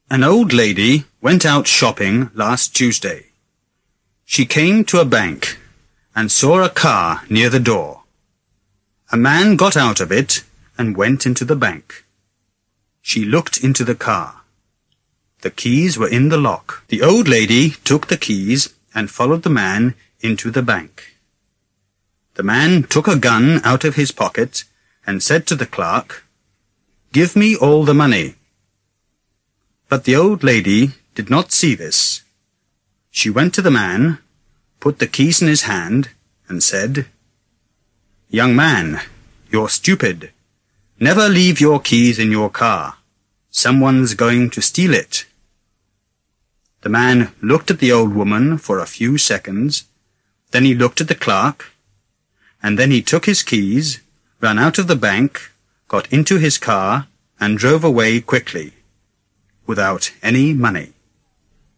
An old lady went out shopping last Tuesday. She came to a bank and saw a car near the door. A man got out of it and went into the bank. She looked into the car. The keys were in the lock. The old lady took the keys and followed the man into the bank. The man took a gun out of his pocket and said to the clerk, "Give me all the money." But the old lady did not see this. She went to the man, put the keys in his hand, and said, "Young man, you're stupid. Never leave your keys in your car. Someone's going to steal it." The man looked at the old woman for a few seconds, then he looked at the clerk, and then he took his keys, ran out of the bank, got into his car, and drove away quickly, without any money.